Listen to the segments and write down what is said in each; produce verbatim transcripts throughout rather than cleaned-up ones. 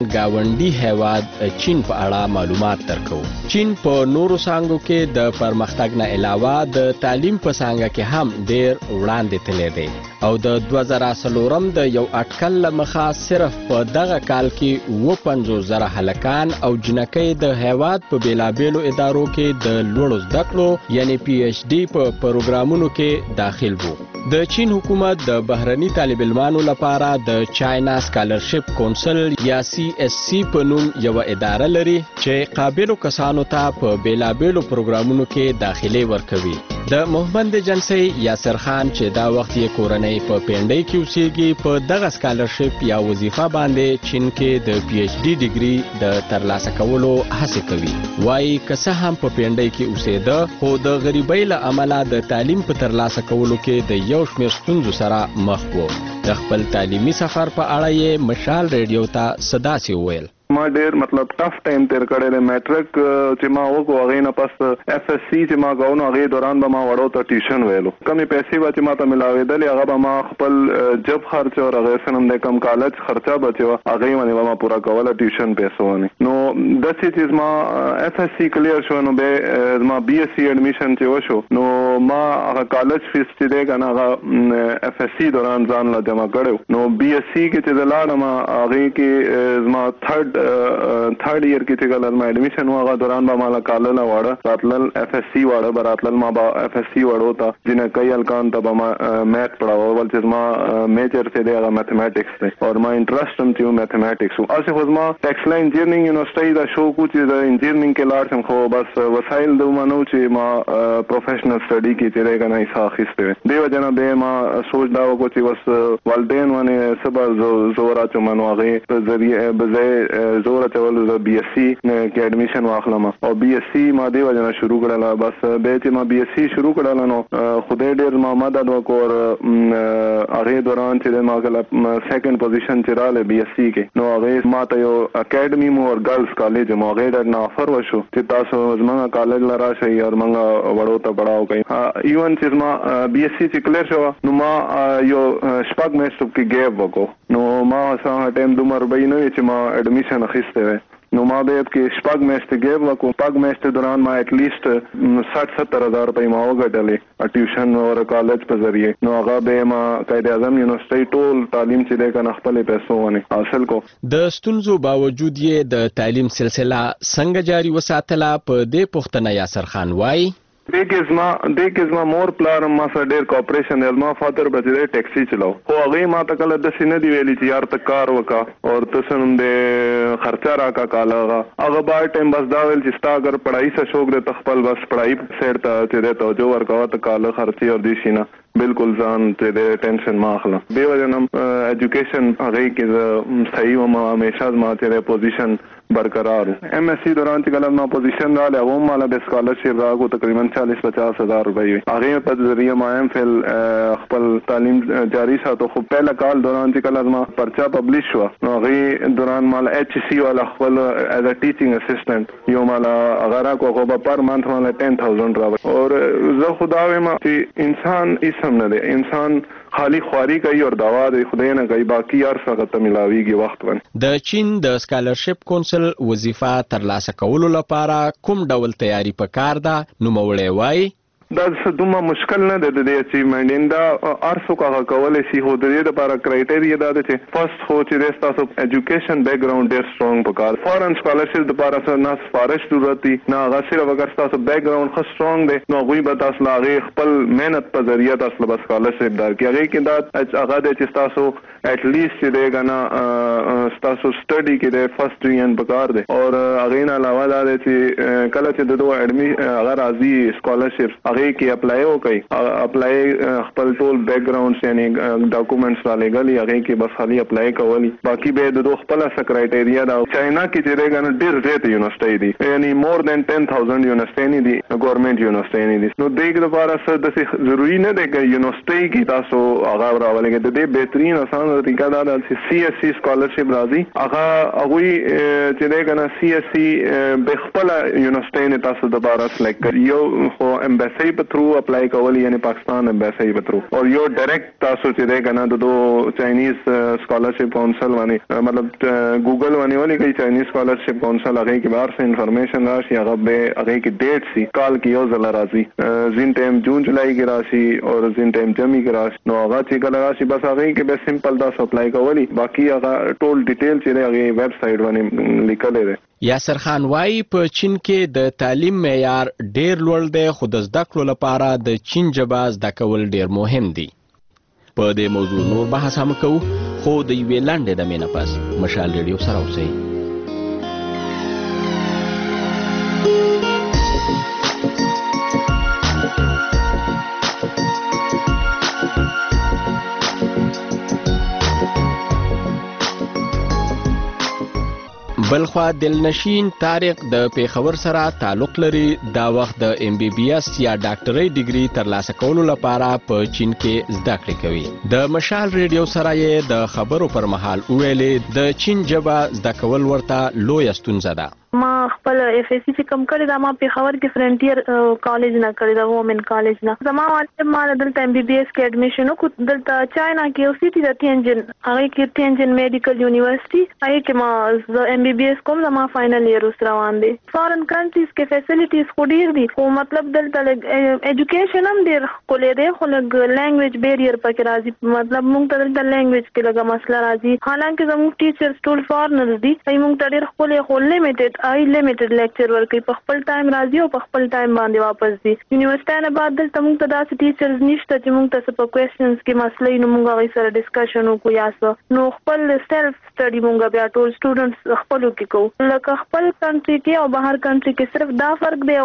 گاونډي هیواد چین په اړه معلومات درکو. چین په نورو څانګو کې د پرمختګ نه علاوه د تعلیم په څانګه کې هم ډیر وړاندې تللی دی او د دوه زره څلورم د یو اټکل له مخه صرف په دغه کال کې اووه پنځوس زره هلکان او جنکۍ د هیواد په بیلابیلو ادارو کې د لوړو زده کړو یعنی پی ایچ ډي په پروګرامونو کې داخل وو. د چین حکومت د بهرني طالب علمانو لپاره د چاینا سکالرشپ کونسل یا سی ایس سی په نوم یو اداره لري چې قابلو کسانو ته په بیلابیلو پروګرامونو کې داخلي ورکوي. د محمد جنسي یاسر خان چې دا وخت یې کورنۍ په پینډۍ کې اوسېږي په دغه سکالرشپ یا وظیفه باندې چین کې د پی ایچ ډي ډیګري د ترلاسه کولو هڅه کوي. وايي که څه هم په پینډۍ کې اوسېده خو د غریبۍ له امله د تعلیم په ترلاسه کولو کې د یو شمېر ستونزو سره مخ و. د خپل تعلیمي سفر په اړه یې مشال ریډیو ته صداسې وویل. ما ډیر مطلب ټف ټایم تیر کړی دی. میټرک چې ما وکړو هغې نه پس اف ایس سی چې ما کوو نو هغې دوران به ما وړو ته ټیوشن ویلو. کمې پیسې به چې ما ته ملاوېدلې هغه به ما خپل جب خرچ او هغې څه نوم دی کم کالج خرچه به چې وه هغې باندې به ما پوره کوله ټیوشن پیسو باندې. نو داسې چې زما اف ایس سی کلیر شو نو بیا زما بي ایس سی اډمیشن چې وشو نو ما هغه کالج فیس چې دی که نه هغه اف ایس سی دوران ځان له جمع کړی نو بي ایس سی کې چې زه لاړم هغې کې زما تھرډ تھرډ ایئر کې چې کله ما اډمیشن و هغه دوران به مالا کالله واړه راتلل اف ایس سی واړه به راتلل ما به اف ایس سی واړو ته جنکۍ هلکان ته به ما میث پړاوه بل چې زما میجر چې دی هغه میتھمیټکس دی او ما انټرسټ هم چې و میتھمیټکس و. هسې خو زما ټیکسلا انجینرینګ یونیورسټۍ دا شوق و چې د انجینرینګ کې لاړ شم خو بس وسایل دومره نه و چې ما پروفیشنل سټډي کې چې دی که نه حصه اخیستې وې. دې وجه نه بیا ما سوچ دا وکړو چې بس والدین باندې څه به زور اچوم نو هغې په ذریعه به ځای زور اچول د بي ایس سی کې اډمیشن واخلم او بي ایس سی ما دې وجه نه شروع کړله. بس بیا چې ما بي ایس سی شروع کړله نو خدای ډېر ما مدد وکړ. هغې دوران چې دی ما کله سیکنډ پوزیشن چې راغلی بي ایس سی کې نو هغې ما ته یو اکیډمي مو اور ګرلز کالج مو هغې ډېر نه آفر وشو چې تاسو زموږ کالج له راشئ او موږ وړو ته پړاو کوئ. ایون چې زما بي ایس سی چې کلیر شوه نو ما یو شپږ میاشتو کې ګیپ وکړو نو ما هغه ټایم دومره روپۍ نه وي چې ما اډمیشن اخیستی وی نو ما بیا کې شپږ میاشتې ګیپ وکړو. شپږ میاشتې دوران ما ایټ لیسټ ساټ ستر هزار روپۍ ما وګټلې ټیوشن او کالج په ذریعه. نو هغه بیا ما قائد اعظم یونیورسټۍ ټول تعلیم چې دی که نه خپلې پیسو باندې حاصل کو. د ستونزو باوجود یې د تعلیم سلسله څنګه جاري وساتله په دې پوښتنه یاسر خان وایي. دې کې زما دې کې زما مور پلار ما سره ډېر کوپریشن دی. زما فادر به چې دی ټیکسي چلاو خو هغې ما ته کله داسې نه دی ویلي چې یار ته کار وکړه او ته څه نوم دی خرچه راکړه کاله هغه هغه بار ټایم بس دا ویل چې ستا اگر پړایي څه شوق دی ته خپل بس پړایي سیډ ته چې دی توجه ورکوه ته کاله خرچې او دې شي نه بالکل ځان چې دی ټینشن ما اخله. دې وجه نه ایجوکیشن هغې کې زه صحیح وم همیشه زما چې دی پوزیشن برقرار و. ایم ایس سی دوران چې کله ما پوزیشن راغلی هغه هم ماله بیا اسکالرشپ راکړو تقریبا چالیس پچاس هزار روپۍ وي. هغې په ذریعه ما ایم فل خپل تعلیم جاري ساتو. خو پهله کال دوران چې کله زما پرچه پبلیش شوه نو هغې دوران ماله ایچ سی والا خپل ایز ا ټیچینګ اسسټنټ یو ماله هغه راکړو خو به پر منث ماله ټین تھاؤزنډ راوړي. او زه خو دا وایم چې انسان هېڅ هم نه دی. انسان خالی خواري کوي او دوا د خدای نه کوي باقي هر څه ته ملاویږي وخت باندې. د چین د سکالرشپ کونسل وظیفه ترلاسه کولو لپاره کوم ډول تیاری پکار ده؟ نوموړی وایي دا دومره مشکل نه دی د دې اچیومنټ دا هر څوک هغه کولی شي خو د دې دپاره کرایټیریا دا ده چې فرست خو چې دی ستاسو ایجوکیشن بیک ګراؤنډ ډېر سټرونګ پکار. فارن سکالرشپ دپاره څه نه سفارش ضرورت دی نه هغه صرف اگر ستاسو بیک ګراؤنډ ښه سټرونګ دی نو هغوی به تاسو له هغې خپل محنت په ذریعه تاسو له به سکالرشپ درکړي. هغې کې دا هغه دی چې ستاسو ایټلیسټ چې دی که نه ستاسو سټډي کې دی فرست ډویژن پکار دی او هغې نه علاوه دا دی چې کله چې د دوه اډمي هغه راځي سکالرشپ هغې کې اپلای وکړئ اپلای خپل ټول بیک ګراؤنډس یعنی ډاکومنټس را لېږلي هغې کې بس خالي اپلای کولی باقي بیا د دوی خپله څه کرایټیریا ده. چاینا کې چې دی که نه ډېر زیاتې یونیورسټۍ دي یعنی مور دین ټین تھاؤزنډ یونیورسټۍ نه دي ګورنمنټ یونیورسټۍ نه دي. نو دې دپاره څه داسې ضروري نه دی که یونیورسټۍ کې تاسو هغه راولئ. د دې بهترین اسان طریقه دا ده چې سی ایس سی سکالرشپ راځي هغه هغوی چې دی که نه سی ایس سی بې خپله یونیورسټۍ نه تاسو دپاره سلیکټ کړي. یو خو امبیسۍ ایمبیسی په تھرو اپلای کول یعنی پاکستان امبیسی په تھرو او یو ډایرکټ تاسو چې ده کنه د چاینیز سکالرشپ کونسل باندې مطلب ګوګل باندې ولې کوي چاینیز سکالرشپ کونسل هغه کې بار څه انفارمیشن راشي هغه به هغه کې ډیټ سی کال کې یو ځل راځي زین ټایم جون جولای کې راشي او زین ټایم جمی کې راشي نو هغه چې کله راشي بس هغه کې به سمپل دا اپلای کولی باقي هغه ټول ډیټیل چې هغه ویب سټ باندې لیکل دي. یاسر خان وايي په چین کې د تعلیم معیار ډیر لوړ دی خو د زده کړو لپاره د چین ژبه زده کول ډیر مهم دي. په دې موضوع نور بحث هم کوو خو د یوې لنډې دمې نه پس مشال ریډیو سره اوسئ. بلخوا دلنشین طارق د پیښور سره تعلق لري دا وخت د ام بي بي اس یا ډاکټرۍ ډیګري ترلاسه کولو لپاره په چین کې زده کړې کوي. د مشال ریډیو سره یې د خبرو پر مهال ویلې د چین ژبه زده کول ورته لویه ستونزه ده. ما خپل اف اس سی چې کم کړی دا ما په خبر کې فرنټیر کالج نه کړی دا وومن کالج نه زما والد ما دلته ام بي بي اس کې اډمیشن وکړ دلته چاینا کې او سیټي د تینجن هغه کې تینجن میډیکل یونیورسيټي هغه کې ما ام بي بي اس کوم زما فائنل ایئر اوس روان دي. فارن کنټریز کې فیسیلیټیز خو ډیر دي خو مطلب دلته ایجوکیشن هم ډیر کولې دی خو لږ لینګویج بیریر پکې راځي مطلب موږ ته دلته لینګویج کې لږه مسله راځي حالانکه زموږ ټیچرز ټول فارنرز دي ای موږ ته ډیر خپل خو لیمیټډ آی لیمیټډ لیکچر ورکوي په خپل ټایم راځي او په خپل ټایم باندې واپس دي. یونیورسيټي نه بعد دلته موږ ته داسې ټیچرز نشته چې موږ ته په کوېسچنز کې مسلې نو موږ هغوی سره ډسکشن وکړو یا څه نو خپل سیلف سټډي موږ بیا ټول سټوډنټس خپلو کې کوو لکه خپل کنټري کې او بهر کنټري کې صرف دا فرق دی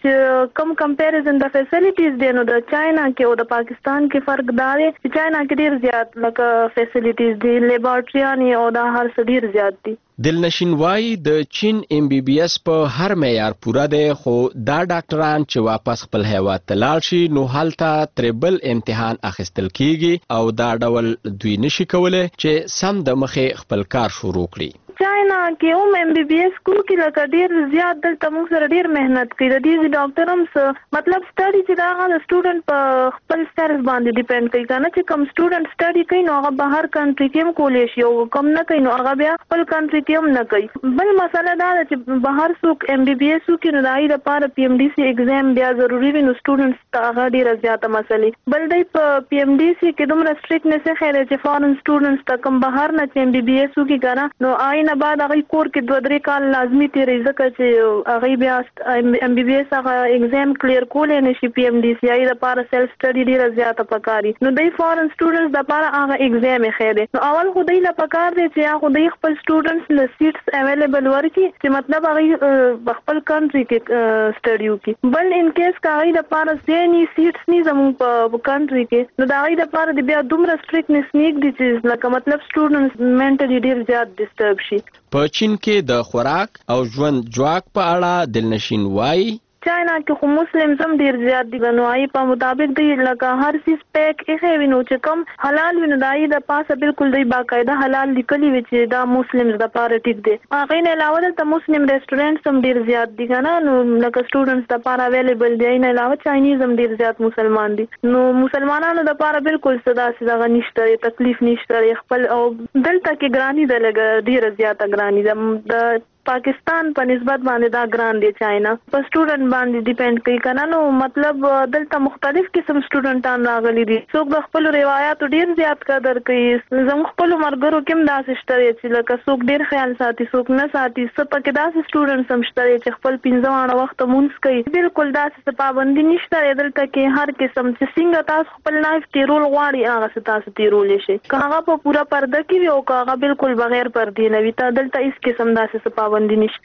چې کم کمپیریزن د فیسیلیټیز دی نو د چاینا کې او د پاکستان کې فرق دا دی چې چاینا کې ډیر زیات لکه فیسیلیټیز دي لیبارټریانې او دا هر څه ډیر زیات دي. دلنشین وايي د چین ام بي بي اس په هر معیار پوره دی خو دا ډاکټران چې واپس خپل هیواد ته لاړ شي نو هلته تریبل امتحان اخیستل کیږي او دا ډول دوی نشي کولی چې سم د مخې خپل کار شروع کړي. چاینا کې هم ام بي بي اس کو کې لکه ډیر زیات دلته موږ سره ډیر مهنت کوي د دې ډاکټر هم څه مطلب سټډي چې دا هغه سټوډنټ په خپل سټارز باندې ډیپند کوي کنه چې کوم سټوډنټ سټډي کوي نو هغه بهر کنټري کې هم کولی شي او کوم نه کوي نو هغه بیا خپل کنټري کې هم نه کوي. بل مسله دا ده چې بهر څوک ام بي بي اس کې نو د هغې لپاره پی ام ډي سي ایگزام بیا ضروري وي نو سټوډنټس ته هغه ډیره زیاته مسلې بل دی په پی ام ډي سي کې دومره سټریکټنس یې ښی دی چې فارن سټوډنټس ته کوم بهر نه چې ام بي بي اس وکړي که نه نو هغې نه بعد هغوی کور کې دوه درې کال لازمي تېروي ځکه چې هغوی بیا ام بي بي اس هغه ایگزام کلیر کولی نه شي پی ام ډي سي هغې لپاره سیلف سټډي ډیره زیاته پکار وي نو دی فارن سټوډنټس دپاره هغه ایگزام یې ښی دی نو اول خو دی له پکار دی چې یا خو دی خپل سټوډنټس له سیټس اویلیبل ورکړي چې مطلب هغوی په خپل کنټري کې سټډي وکړي. بل ان کیس که هغوی دپاره ځای ني سیټس ني زموږ په کنټري کې نو د هغوی دپاره د بیا دومره سټریکټنس نږدي چې لکه مطلب سټوډنټس مینټلي ډېر زیات ډسټرب شي. په چین کې د خوراک او ژوند جواک په اړه دلنشین وايي چاینا کې خو مسلمز هم ډیر زیات دي نو هغې په مطابق دی لکه هر څیز پیک ایښی وي نو چې کوم حلال وي نو د هغې د پاسه بلکل دی باقاعده حلال لیکلي وي چې دا مسلمز دپاره ټیک دی. هغې نه علاوه دلته مسلم ریسټورینټس هم ډیر زیات دي که نه نو لکه سټوډنټس دپاره اویلیبل دي. هغې نه علاوه چاینیز هم ډیر زیات مسلمان دي نو مسلمانانو دپاره بلکل څه داسې دغه نشته دی تکلیف نشته دی خپل او دلته کې ګراني ده لږه ډیره زیاته ګراني ده د پاکستان په نسبت باندې دا ګران دی. چاینا په سټوډنټ باندې ډیپند کوي کنه نو مطلب دلته مختلف قسم سټوډنټان راغلي دي څوک د خپل روایتو ډیر زیات قدر کوي زموږ خپل مرګرو کې داسې شته چې لکه څوک ډیر خیال ساتي څوک نه ساتي څه پکې داسې سټوډنټس هم شته چې خپل پنځه واړه وخت مونځ کوي بلکل داسې پابندي نشته دلته کې هر قسم چې څنګه تاسو خپل لایف تیرول غواړي هغه څه تاسو تیرولی شي که هغه په پوره پرده کې وي او که هغه بلکل بغیر پردې نه وي ته دلته هېڅ قسم داسې څه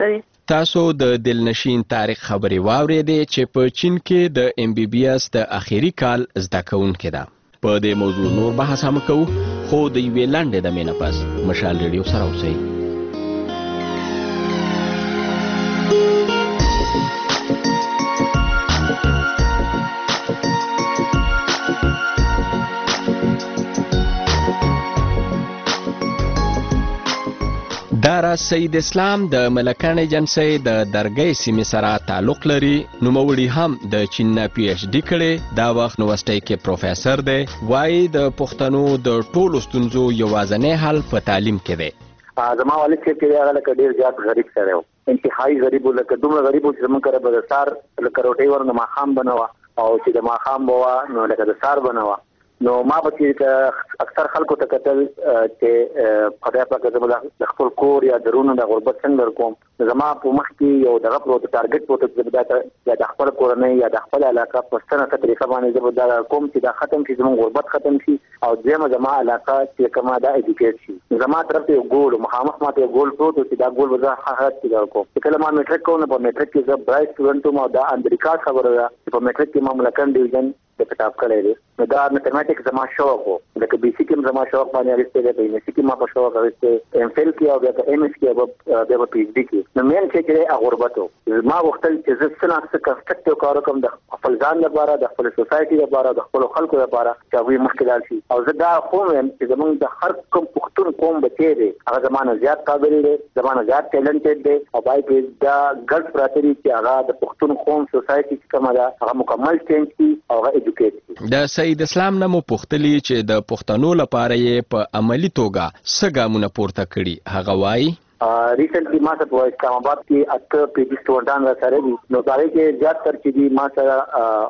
تاسو د دلنشین تاریخ خبرې واورېدې چې په چین کې د ام بي بي اس د اخیری کال زده کوونکې ده. په دې موضوع نور بحث هم کوو خو د یوې لنډې دمې نه پس مشال ریډیو سره اوسئ. دا راز سید اسلام د ملکان ایجنسی د درګۍ سیمې سره تعلق لري. نوموړي هم د چین نه پی ایچ ډي کړي. دا وخت یونیورسيټي کې پروفیسور دی. وايي د پښتنو د ټولو ستونزو یوازینی حل په تعلیم کې دی. زما والد چې هغه لکه ډیر زیات غریب سره و، انتهایی غریب، لکه دومره غریب چې موږ کړه به سار لکه روټي ورنه ماخام بنوا او چې د ماخام بوا نو لکه د سار بنوا. نو ما به چې اکثر خلکو ته کتل چې خدای پاک زموږ د خپل کور یا درونو د غربت څنګه کوم، زما په مخ کې یو دغه پروت ټارګټ پروت چې د خپل کورنۍ یا د خپل علاقه په ستنه طریقه باندې زه دا کوم چې دا ختم شي، زموږ غربت ختم شي او دغه زما علاقه چې کومه دا ایجوکیټ شي. زما طرف ته ګول مخامخ ماته یو ګول پروت چې دا ګول وزه حقیقت کې کوم. کله ما میټریک کوم په میټریک کې زه برای سټوډنټ ما دا امریکا خبره ده چې په میټریک کې ما ملکان ډیویژن د کتاب کړی دی. نو دا میتھمیټکس زما شوق وو، لکه بي سي کې زما شوق باندې راځي دی، په یونیورسيټي کې ما په شوق راځي، ایم فیل کې او بیا ایم اس کې او بیا پی ایچ ډي کې. نو مین چې کې غربت وو، ما وختل چې زه څنګه څه کنسټرکټیو کار وکم د خپل ځان لپاره، د خپل سوسایټي لپاره، د خپل خلکو لپاره چې هغه مخکې شي. او زه دا کوم چې زمونږ د هر کوم پښتون قوم بچی دی هغه زمانه زیات قابل دی، زمانه زیات ټیلنټډ دی او باید دا ګډ پراتري چې هغه د پښتون قوم سوسایټي چې کومه ده هغه مکمل چینج کی او هغه ایجوکیټ کی. د سید اسلام نمو پختلی چې د پښتنو لپاره یې په عملی توګه څه ګامونه پورته کړي. هغه وایي ریسنټلی ما ته په اسلام آباد کې اته پی جی سټوډنټان را سره دي. نو دا کې زیات تر چې دي ما سره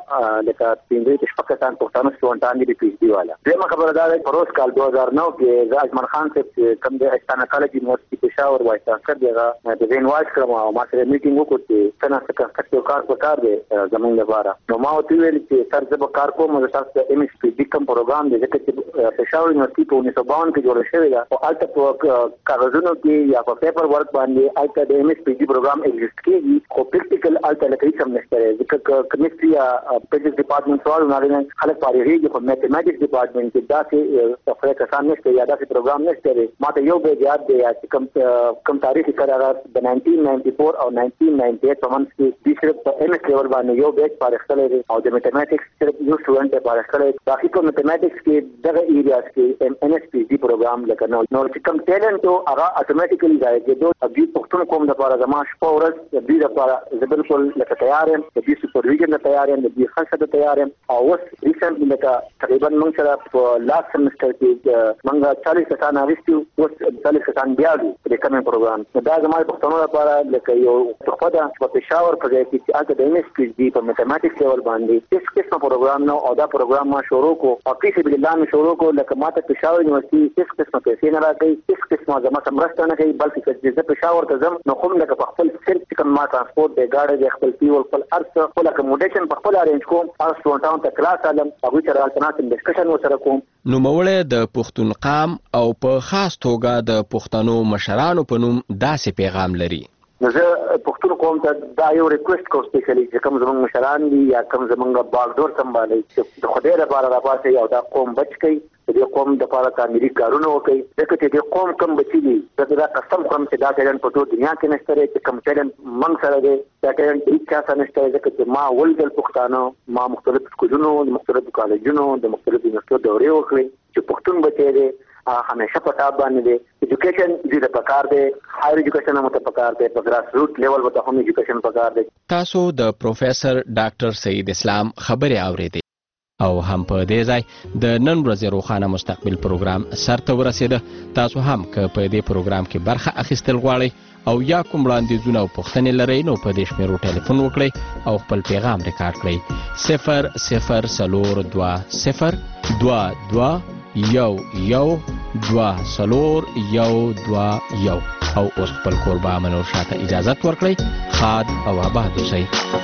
لکه پنځه شپږ کسان پښتانه سټوډنټان دي پی ایچ ډي والا. دغه خبره دا ده پروس کال دو هزار نو کې زه اجمل خان صاحب کوم د استانه کالج یونیورسيټي پېښور وایي تاسو دغه د وین واچ کړم او ما سره میټینګ وکړ چې څنګه څه کار کار وکړ دي زمونږ لپاره. نو ما ورته ویل چې سر زه به کار کوم، زه تاسو د ایم ایس پی ډي کوم پروګرام دی چې پېښور یونیورسيټي په انیس سو باون کې جوړ شوی دی او البته په کاغذونو کې یا په پیپر ورک باندې البته د ایم ایس پی ډي پروګرام ایگزیسټ کیږي خو پریکټیکل البته لکه هیڅ هم نشته دی ځکه کیمستري یا فزکس ډپارټمنټ سوال نه خلک فارغېږي خو میتھمیټکس ډپارټمنټ کې داسې څه کسان نشته یا داسې پروګرام نشته دی. ما ته یو به یاد دی چې کوم کوم تاریخ قرارات د نائنټین نائنټي فور او نائنټین نائنټي ایټ په منځ کې د صرف په ایم ایس لیول باندې یو بیچ فارغ کړی دی او د میتھمیټکس صرف یو سټوډنټ فارغ کړی دی. باقي په میتھمیټکس کې دغه ایریاز کې ان ایس پی ډي پروګرام لکه نو نو چې کوم ټیلنټ او هغه اتوماتیکلی ځای کې دوه د پښتون قوم لپاره زما شپه ورځ د دې لپاره زه بالکل لکه تیار یم، د دې سپرویژن ته تیار یم، د دې خلک ته تیار یم. او اوس ریسنټلی لکه تقریبا موږ سره په لاست سمستر کې موږ چالیس کسان راوستي، اوس چالیس کسان بیا دي د کوم پروګرام. دا زما پښتون لپاره لکه یو تحفه ده په پېښور په ځای کې چې هغه د ایم ایس پی ډي په میتھمیټکس لیول باندې هیڅ قسمه پروګرام نه او دا پروګرام ما شروع کو او په سبیل الله مې شروع کو. لکه ما ته پېښور یونیورسيټي هیڅ قسمه پیسې نه راکړي، هیڅ قسمه زما سمرسته نه کوي، بلکې چې زه پېښور ته ځم نو کوم لکه په خپل سر چې کوم ما ترانسپورت دی ګاډی دی خپل فیول خپل ارڅ خپل اکوموډیشن په خپل ارینج کوم، هغه سټوډنټانو ته کلاس علم هغوی سره الټرناتیو ډسکشن ورسره کوم. نوموړی د پښتونقام او په خاص توګه د پښتنو مشرانو په نوم داسې پیغام لري. نو زه پښتون قوم ته دا یو ریکویسټ کوم سپیشلی چې کوم زموږ مشران دي یا کوم زموږ باغډور سمبالي چې د خدای لپاره راپاسي او دا قوم بچ کړي، د قوم د لپاره تعمیري کارونه وکړي. ځکه چې د قوم کم بچي دي زه دا قسم کوم چې دا ټیلنټ په ټول دنیا کې نشته دی چې کوم ټیلنټ موږ سره دی دا ټیلنټ هیڅ چا سره نشته دی. ځکه چې ما ولدل پښتانه ما مختلف سکولونو د مختلفو کالجونو د مختلفو یونیورسيټو دورې وکړې چې پښتون بچی دی همیشه په ټاپ باندې دی. ایجوکیشن دې د پکار دی، هایر ایجوکیشن هم ته پکار دی، په ګراس روټ لیول ته هم ایجوکیشن پکار دی. تاسو د پروفیسور ډاکټر سید اسلام خبرې اورېدې او هم په دې ځای د نن ورځې روښانه مستقبل پروګرام سرته ورسېده. تاسو هم که په دې پروګرام کې برخه اخیستل غواړئ او یا کوم وړاندیزونه او پوښتنې لرئ نو په دې شمیرو ټلیفون وکړئ او خپل پیغام ریکارډ کړئ. صفر صفر څلور دوه صفر دوه دوه یو یو دوه څلور یو دوه یو. او اوس خپل کوربه منور شاته اجازت ورکړئ. ښاد او آباد اوسئ.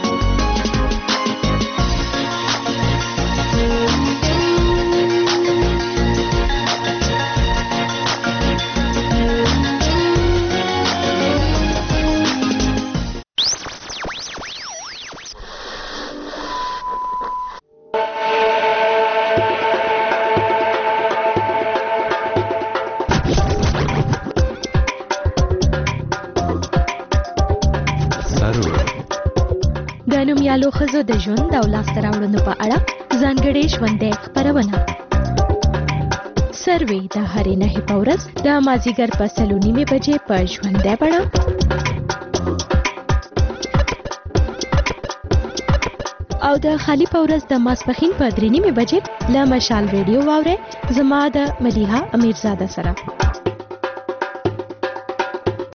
نومیالو ښځو د ژوند او لاسته راوړنو په اړه ځانګړې ژوندۍ خپرونه سروي د هرې نهي پورس د مازیګر په سلو نیمې بجې په ژوندۍ بڼه او د خالی پورس د ماسپخین په درې نیمې بجې له مشال ریډیو واورئ زما د مدیحه امیرزاده سره.